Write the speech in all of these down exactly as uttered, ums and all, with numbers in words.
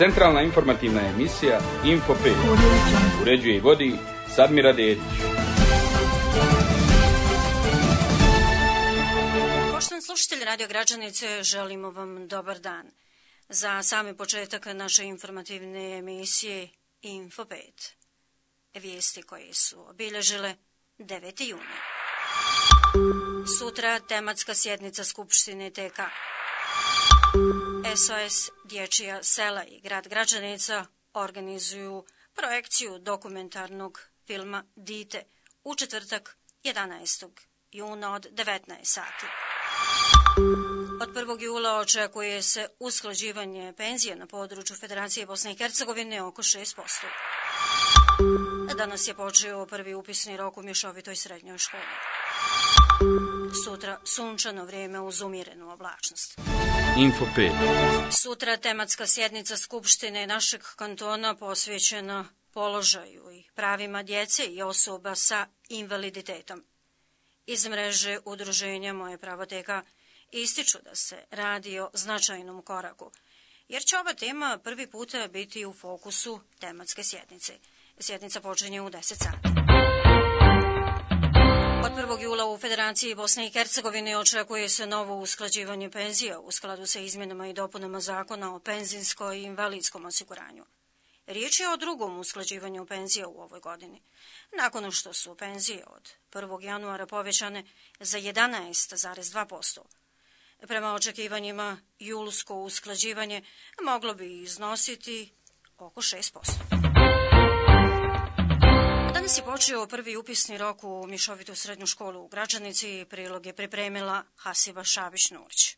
Centralna informativna emisija Info pet. Uređuje i vodi Sadmira Dedić. Poštovani slušatelji Radio Gračanice, želimo vam dobar dan. Za sami početak naše informativne emisije Info pet. Vijesti koje su obilježile deveti juna. Sutra tematska sjednica Skupštine T K. S O S Dječja sela i grad Gračanica organizuju projekciju dokumentarnog filma Dite u četvrtak jedanaestog juna od devetnaest sati. Od prvog jula očekuje se usklađivanje penzija na području Federacije Bosne i Hercegovine oko šest posto. Danas je počeo prvi upisni rok u mješovitoj srednjoj školi. Sutra sunčano vrijeme uz umjerenu oblačnost. Info pet. Sutra tematska sjednica Skupštine našeg kantona posvećena položaju i pravima djece i osoba sa invaliditetom. Iz mreže udruženja Moje pravoteka ističu da se radi o značajnom koraku, jer će ova tema prvi puta biti u fokusu tematske sjednice. Sjednica počinje u deset sati. Od prvog jula u Federaciji Bosne i Hercegovine očekuje se novo usklađivanje penzija u skladu sa izmjenama i dopunama Zakona o penzijskom i invalidskom osiguranju. Riječ je o drugom usklađivanju penzija u ovoj godini, nakon što su penzije od prvog januara povećane za jedanaest zarez dva posto. Prema očekivanjima, julsko usklađivanje moglo bi iznositi oko šest posto. Danas je počeo prvi upisni rok u mješovitu srednju školu u Gračanici. Prilog je pripremila Hasiba Šabić-Nurić.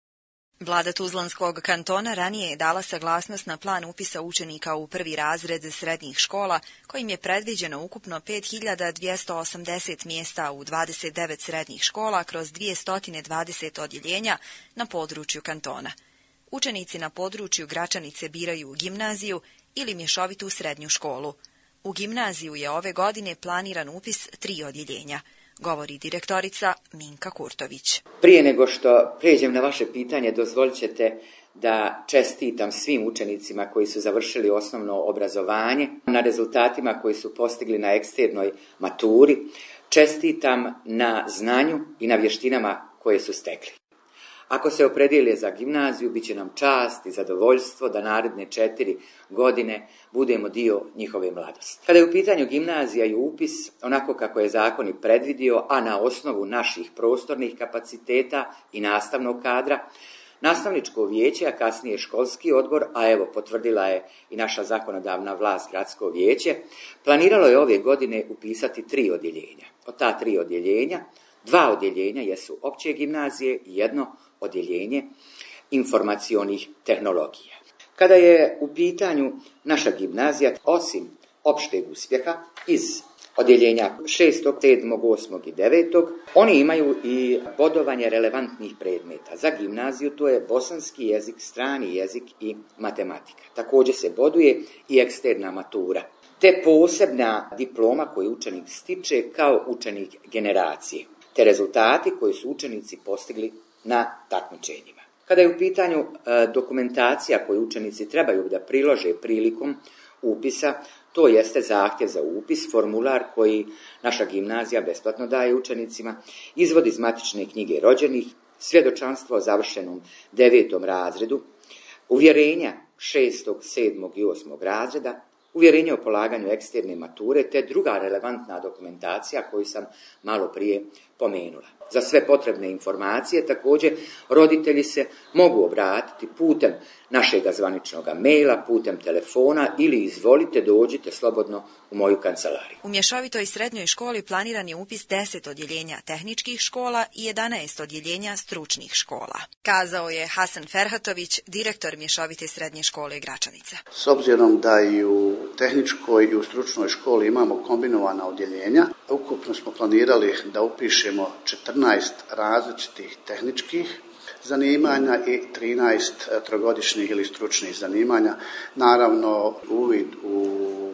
Vlada Tuzlanskog kantona ranije je dala saglasnost na plan upisa učenika u prvi razred srednjih škola, kojim je predviđeno ukupno pet hiljada dvjesto osamdeset mjesta u dvadeset devet srednjih škola kroz dvjesto dvadeset odjeljenja na području kantona. Učenici na području Gračanice biraju gimnaziju ili mješovitu srednju školu. U gimnaziju je ove godine planiran upis tri odjeljenja, govori direktorica Minka Kurtović. Prije nego što pređem na vaše pitanje, dozvolit ćete da čestitam svim učenicima koji su završili osnovno obrazovanje na rezultatima koji su postigli na eksternoj maturi. Čestitam na znanju i na vještinama koje su stekli. Ako se opredijele za gimnaziju, bit će nam čast i zadovoljstvo da naredne četiri godine budemo dio njihove mladosti. Kada je u pitanju gimnazija i upis, onako kako je zakon i predvidio, a na osnovu naših prostornih kapaciteta i nastavnog kadra, nastavničko vijeće, a kasnije školski odbor, a evo potvrdila je i naša zakonodavna vlast, gradsko vijeće, planiralo je ove godine upisati tri odjeljenja. Od ta tri odjeljenja, dva odjeljenja jesu opće gimnazije i jedno odjeljenje informacionih tehnologija. Kada je u pitanju naša gimnazija, osim opšteg uspjeha iz odjeljenja šestog, sedmog, osmog i devetog, oni imaju i bodovanje relevantnih predmeta. Za gimnaziju to je bosanski jezik, strani jezik i matematika. Također se boduje i eksterna matura, te posebna diploma koju učenik stiče kao učenik generacije, te rezultati koji su učenici postigli na takmičenjima. Kada je u pitanju e, dokumentacija koju učenici trebaju da prilože prilikom upisa, to jeste zahtjev za upis, formular koji naša gimnazija besplatno daje učenicima, izvod iz matične knjige rođenih, svjedočanstvo o završenom devetom razredu, uvjerenja šestog, sedmog i osmog razreda, uvjerenje o polaganju eksterne mature te druga relevantna dokumentacija koju sam malo prije pomenula. Za sve potrebne informacije također roditelji se mogu obratiti putem našega zvaničnog maila, putem telefona ili izvolite dođite slobodno u moju kancelariju. U mješovitoj srednjoj školi planiran je upis deset odjeljenja tehničkih škola i jedanaest odjeljenja stručnih škola, kazao je Hasan Ferhatović, direktor mješovite srednje škole Gračanica. S obzirom da i u tehničkoj i u stručnoj školi imamo kombinovana odjeljenja, ukupno smo planirali da upišemo četrnaest različitih tehničkih zanimanja i trinaest trogodišnjih ili stručnih zanimanja. Naravno, uvid u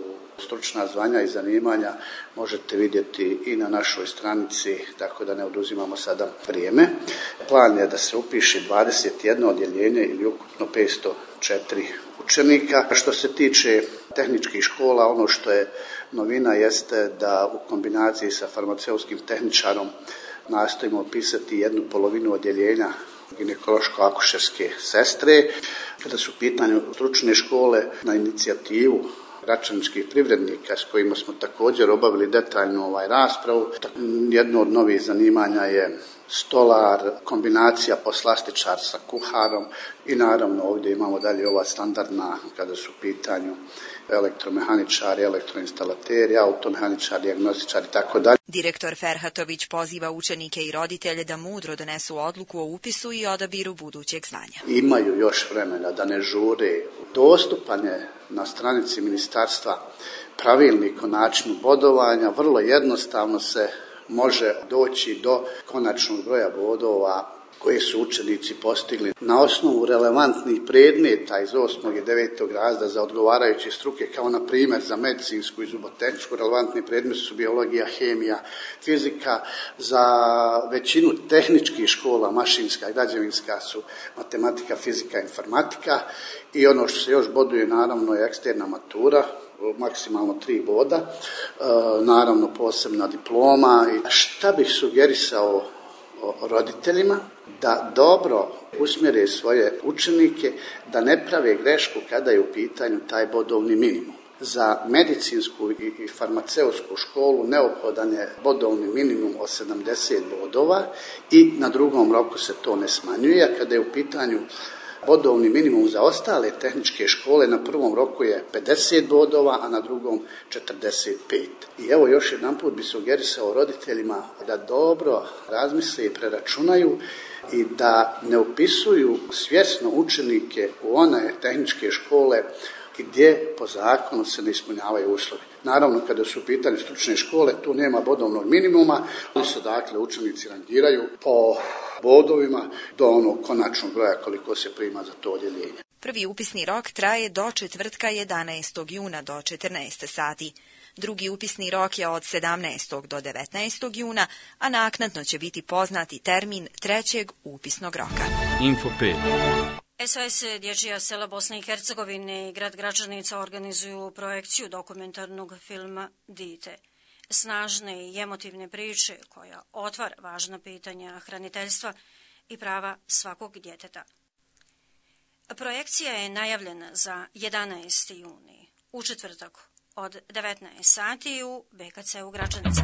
stručna zvanja i zanimanja možete vidjeti i na našoj stranici, tako da ne oduzimamo sada vrijeme. Plan je da se upiše dvadeset jedno odjeljenje ili ukupno petsto četiri učenika. Što se tiče tehničkih škola, ono što je novina jeste da u kombinaciji sa farmaceutskim tehničarom nastojimo upisati jednu polovinu odjeljenja ginekološko-akušerske sestre. Kada su u pitanju stručne škole, na inicijativu gračaničkih privrednika s kojima smo također obavili detaljnu ovaj raspravu, jedno od novih zanimanja je stolar, kombinacija poslastičar sa kuharom i naravno ovdje imamo dalje ova standardna kada su u pitanju elektromehaničari, elektroinstalateri, automehaničari, dijagnostičari i tako dalje. Direktor Ferhatović poziva učenike i roditelje da mudro donesu odluku o upisu i odabiru budućeg zvanja. Imaju još vremena da ne žure. Dostupan je na stranici ministarstva pravilnik o načinu bodovanja. Vrlo jednostavno se može doći do konačnog broja bodova koje su učenici postigli na osnovu relevantnih predmeta iz osmog i devetog razreda za odgovarajuće struke, kao na primjer za medicinsku i zubotehničku relevantni predmeti su biologija, hemija, fizika. Za većinu tehničkih škola, mašinska i građevinska, su matematika, fizika, informatika. I ono što se još boduje naravno je eksterna matura, maksimalno tri boda, e, naravno posebna diploma. I šta bih sugerisao roditeljima? Da dobro usmjere svoje učenike, da ne prave grešku kada je u pitanju taj bodovni minimum. Za medicinsku i farmaceutsku školu neophodan je bodovni minimum od sedamdeset bodova i na drugom roku se to ne smanjuje, a kada je u pitanju bodovni minimum za ostale tehničke škole, na prvom roku je pedeset bodova, a na drugom četrdeset pet. I evo još jedan put bi sugerisao roditeljima da dobro razmisle i preračunaju i da ne upisuju svjesno učenike u one tehničke škole gdje po zakonu se ne ispunjavaju uslovi. Naravno, kada su u pitanju stručne škole, tu nema bodovnog minimuma, oni se dakle učenici rangiraju po bodovima do onog konačnog broja koliko se prima za to odjeljenje. Prvi upisni rok traje do četvrtka jedanaestog juna do četrnaest sati. Drugi upisni rok je od sedamnaestog do devetnaestog juna, a naknadno će biti poznati termin trećeg upisnog roka. Info pet. S O S Dječja sela Bosne i Hercegovine i grad Gračanica organizuju projekciju dokumentarnog filma Dite. Snažne i emotivne priče koja otvara važna pitanja hraniteljstva i prava svakog djeteta. Projekcija je najavljena za jedanaesti juni, u četvrtak od devetnaest sati u B K C u Gračanici.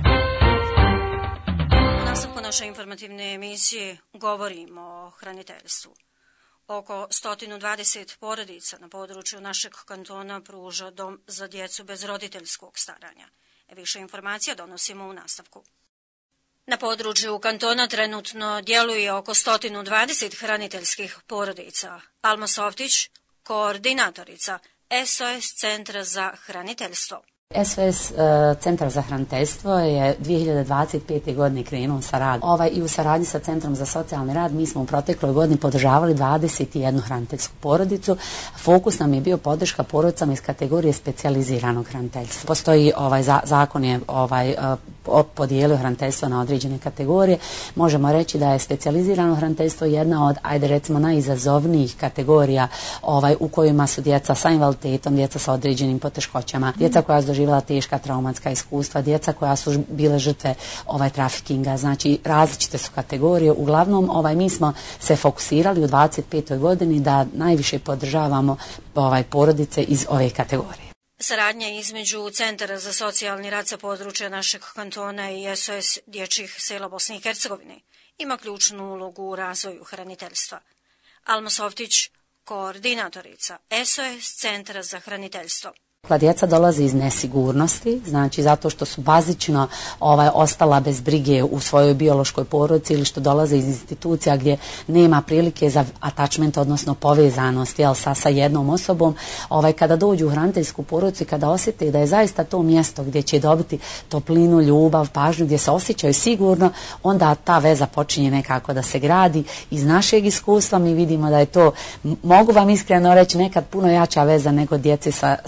U nastavku naše informativne emisije govorimo o hraniteljstvu. Oko sto dvadeset porodica na području našeg kantona pruža dom za djecu bez roditeljskog staranja. Više informacija donosimo u nastavku. Na području kantona trenutno djeluje oko sto dvadeset hraniteljskih porodica. Alma Softić, koordinatorica S O S Centra za hraniteljstvo. S O S uh, Centar za hraniteljstvo je dvije hiljade dvadeset pete. godine krenuo sa radom. Ovaj, I u saradnji sa Centrom za socijalni rad mi smo u protekloj godini podržavali dvadeset jednu hraniteljsku porodicu. Fokus nam je bio podrška porodicama iz kategorije specijaliziranog hraniteljstva. Postoji ovaj za, zakon je ovaj uh, podijelio hraniteljstvo na određene kategorije. Možemo reći da je specijalizirano hraniteljstvo jedna od, ajde recimo, najizazovnijih kategorija ovaj, u kojima su djeca sa invaliditetom, djeca sa određenim poteškoćama, djeca koja su doživjela teška traumatska iskustva, djeca koja su bile žrtve ovaj trafikinga, znači različite su kategorije. Uglavnom, ovaj mi smo se fokusirali u dvadeset petoj godini da najviše podržavamo ovaj porodice iz ove kategorije. Saradnja između Centara za socijalni rad sa područja našeg kantona i S O S Dječjih sela Bosne i Hercegovine ima ključnu ulogu u razvoju hraniteljstva. Alma Softić, koordinatorica S O S Centra za hraniteljstvo. Djeca dolaze iz nesigurnosti, znači zato što su bazično ovaj, ostala bez brige u svojoj biološkoj porodici ili što dolaze iz institucija gdje nema prilike za attachment, odnosno povezanost jel, sa, sa jednom osobom. Ovaj, kada dođu u hraniteljsku porodicu i kada osjete da je zaista to mjesto gdje će dobiti toplinu, ljubav, pažnju, gdje se osjećaju sigurno, onda ta veza počinje nekako da se gradi. Iz našeg iskustva mi vidimo da je to, mogu vam iskreno reći, nekad puno jača veza nego djece sa, sa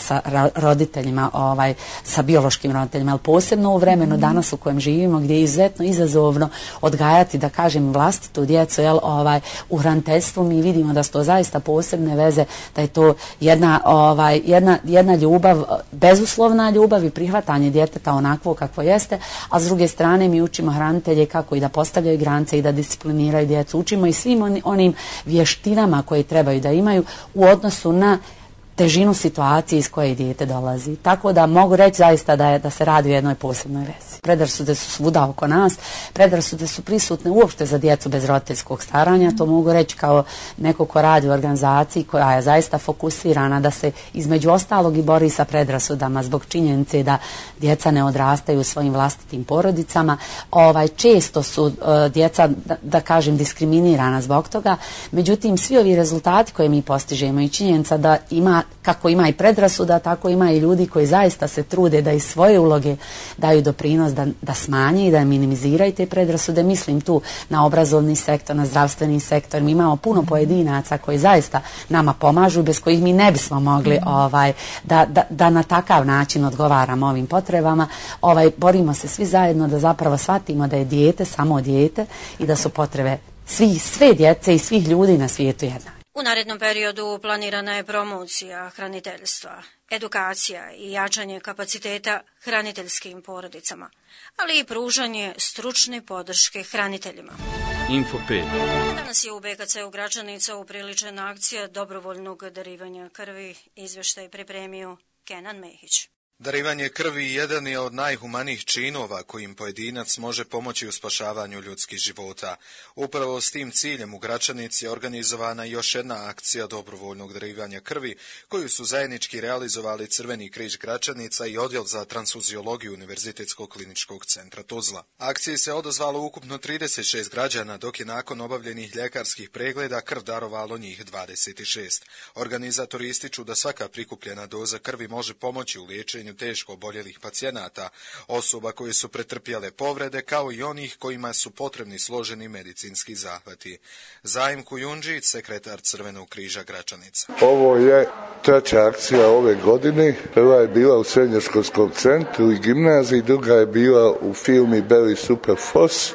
sa roditeljima, ovaj, sa biološkim roditeljima, ali posebno u vremenu danas u kojem živimo, gdje je izuzetno izazovno odgajati, da kažem, vlastitu djecu, jel, ovaj, u hraniteljstvu mi vidimo da su to zaista posebne veze, da je to jedna, ovaj, jedna, jedna ljubav, bezuslovna ljubav i prihvatanje djeteta onakvo kakvo jeste, a s druge strane mi učimo hranitelje kako i da postavljaju granice i da discipliniraju djecu. Učimo i svim on, onim vještinama koje trebaju da imaju u odnosu na težinu situacije iz koje dijete dolazi. Tako da mogu reći zaista da, je, da se radi o jednoj posebnoj vezi. Predrasude su svuda oko nas, predrasude su prisutne uopšte za djecu bez roditeljskog staranja, to mogu reći kao neko ko radi u organizaciji koja je zaista fokusirana da se između ostalog i bori sa predrasudama zbog činjenice da djeca ne odrastaju u svojim vlastitim porodicama. Ovaj, često su uh, djeca, da, da kažem, diskriminirana zbog toga, međutim svi ovi rezultati koje mi postižemo i činjenica da ima, kako ima i predrasuda, tako ima i ljudi koji zaista se trude da iz svoje uloge daju doprinos da, da smanje i da minimiziraju te predrasude. Mislim tu na obrazovni sektor, na zdravstveni sektor. Mi imamo puno pojedinaca koji zaista nama pomažu, bez kojih mi ne bismo mogli ovaj, da, da, da na takav način odgovaramo ovim potrebama. Ovaj, borimo se svi zajedno da zapravo shvatimo da je dijete samo dijete i da su potrebe svi, sve djece i svih ljudi na svijetu jednake. U narednom periodu planirana je promocija hraniteljstva, edukacija i jačanje kapaciteta hraniteljskim porodicama, ali i pružanje stručne podrške hraniteljima. Info pet. Danas je u B K C-u Gračanica upriličena akcija dobrovoljnog darivanja krvi. Izvještaj pripremio Kenan Mehić. Darivanje krvi jedan je od najhumanijih činova kojim pojedinac može pomoći u spašavanju ljudskih života. Upravo s tim ciljem u Gračanici je organizovana još jedna akcija dobrovoljnog darivanja krvi koju su zajednički realizovali Crveni križ Gračanica i Odjel za transfuziologiju Univerzitetskog kliničkog centra Tuzla. Akciji se odazvalo ukupno trideset šest građana, dok je nakon obavljenih ljekarskih pregleda krv darovalo njih dvadeset šest. Organizatori ističu da svaka prikupljena doza krvi može pomoći u liječenju teško oboljelih pacijenata, osoba koje su pretrpjele povrede, kao i onih kojima su potrebni složeni medicinski zahvati. Zajim Kujundžić, sekretar Crvenog križa Gračanica. Ovo je treća akcija ove godine. Prva je bila u srednjoškolskom centru i gimnaziji, druga je bila u firmi Berry Superfos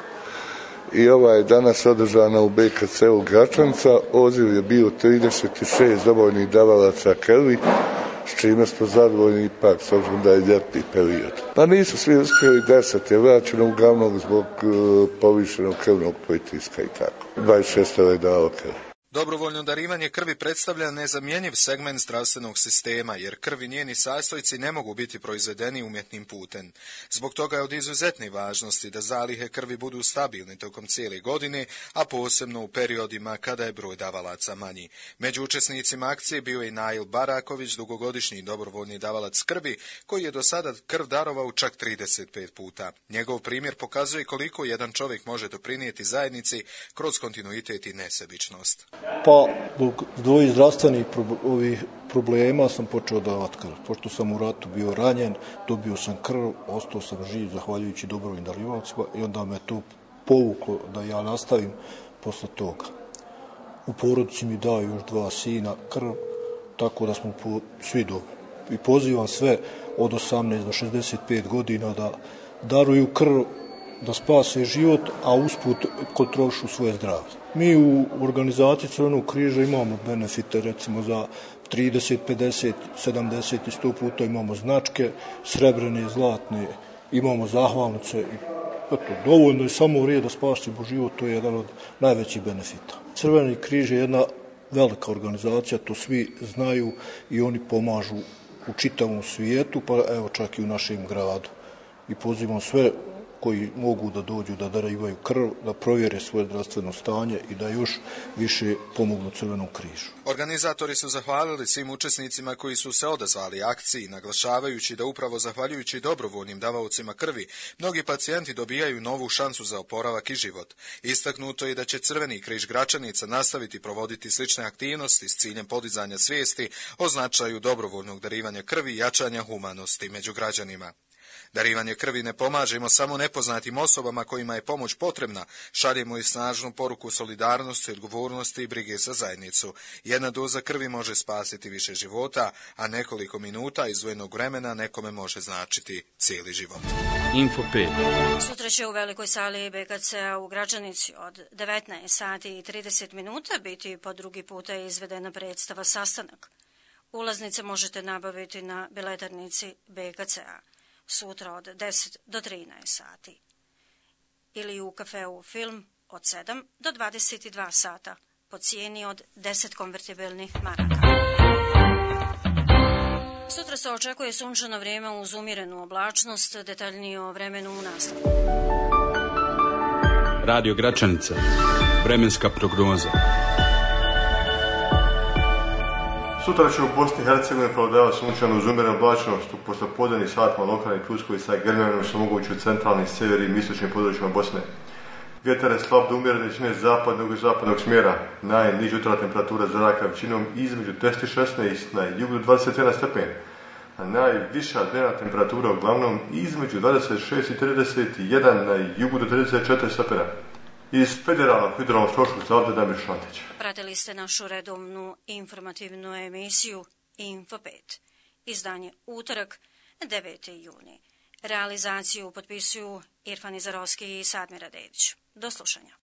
i ova je danas održana u B K C-u Gračanica. Odziv je bio trideset šest dobrovoljnih davalaca krvi, s čime smo zadovoljni ipak, s obzirom da je ljetni period. Pa nisu svi uspjeli, deset je vraćeno uglavnom zbog uh, povišenog krvnog pritiska i tako. dvadeset šest je dalo krv. Dobrovoljno darivanje krvi predstavlja nezamjenjiv segment zdravstvenog sistema, jer krv i njeni sastojci ne mogu biti proizvedeni umjetnim putem. Zbog toga je od izuzetne važnosti da zalihe krvi budu stabilne tokom cijele godine, a posebno u periodima kada je broj davalaca manji. Među učesnicima akcije bio je Nail Baraković, dugogodišnji dobrovoljni davalac krvi, koji je do sada krv darovao čak trideset pet puta. Njegov primjer pokazuje koliko jedan čovjek može doprinijeti zajednici kroz kontinuitet i nesebičnost. Pa, zbog dvoji zdravstvenih ovih problema sam počeo davati krv. Pošto sam u ratu bio ranjen, dobio sam krv, ostao sam živ zahvaljujući dobrovoljnim darivaocima i onda me to povuklo da ja nastavim posle toga. U porodici mi daju još dva sina krv, tako da smo po, svi dobri. I pozivam sve od osamnaest do šezdeset pet godina da daruju krv, da spase život, a usput kontrolišu svoje zdravlje. Mi u organizaciji Crvenog križa imamo benefite, recimo za trideset, pedeset, sedamdeset i sto puta imamo značke, srebrene, zlatne, imamo zahvalnice. I eto, dovoljno je samo u redu da spasimo život, to je jedan od najvećih benefita. Crveni križ je jedna velika organizacija, to svi znaju i oni pomažu u čitavom svijetu, pa evo čak i u našem gradu. I pozivam sve koji mogu da dođu da darivaju krv, da provjere svoje zdravstveno stanje i da još više pomognu Crvenom križu. Organizatori su zahvalili svim učesnicima koji su se odazvali akciji, naglašavajući da upravo zahvaljujući dobrovoljnim davaocima krvi, mnogi pacijenti dobijaju novu šansu za oporavak i život. Istaknuto je da će Crveni križ Gračanica nastaviti provoditi slične aktivnosti s ciljem podizanja svijesti o značaju dobrovoljnog darivanja krvi i jačanja humanosti među građanima. Darivanje krvi ne pomažemo samo nepoznatim osobama kojima je pomoć potrebna, šaljemo i snažnu poruku solidarnosti, odgovornosti i brige za zajednicu. Jedna doza krvi može spasiti više života, a nekoliko minuta izdvojenog vremena nekome može značiti cijeli život. Info pet. Sutra će u velikoj sali B K C-a u Gračanici od devetnaest sati i trideset minuta biti po drugi puta izvedena predstava Sastanak. Ulaznice možete nabaviti na biletarnici B K C-a sutra od deset do trinaest sati ili u kafeu Film od sedam do dvadeset dva sata po cijeni od deset konvertibilnih maraka. Sutra se očekuje sunčano vrijeme uz umjerenu oblačnost, detaljnije o vremenu u nastavku. Radio Gračanica. Vremenska prognoza. Sutra će u Bosni i Hercegovini prevladavati sunčano uz umjerenu oblačnost. U poslijepodnevnim satima lokalni pljuskovi sa grmljavinom su mogući u centralnim, sjevernim i istočnim područjima Bosne. Vjetar je slab do umjerene većine zapadnog i zapadnog smjera. Najniža jutarnja temperatura zraka većinom između deset i šesnaest, na jugu dvadeset jedan stepen. A najviša dnevna temperatura uglavnom između dvadeset šest i trideset jedan, na jugu do trideset četiri stepena. Iz Federalnog hidrološkog zavoda Damir Šantić. Pratili ste našu redovnu informativnu emisiju Info pet. Izdanje utorak, deveti juni. Realizaciju potpisuju Irfan Izarovski i Sadmira Dedić. Do slušanja.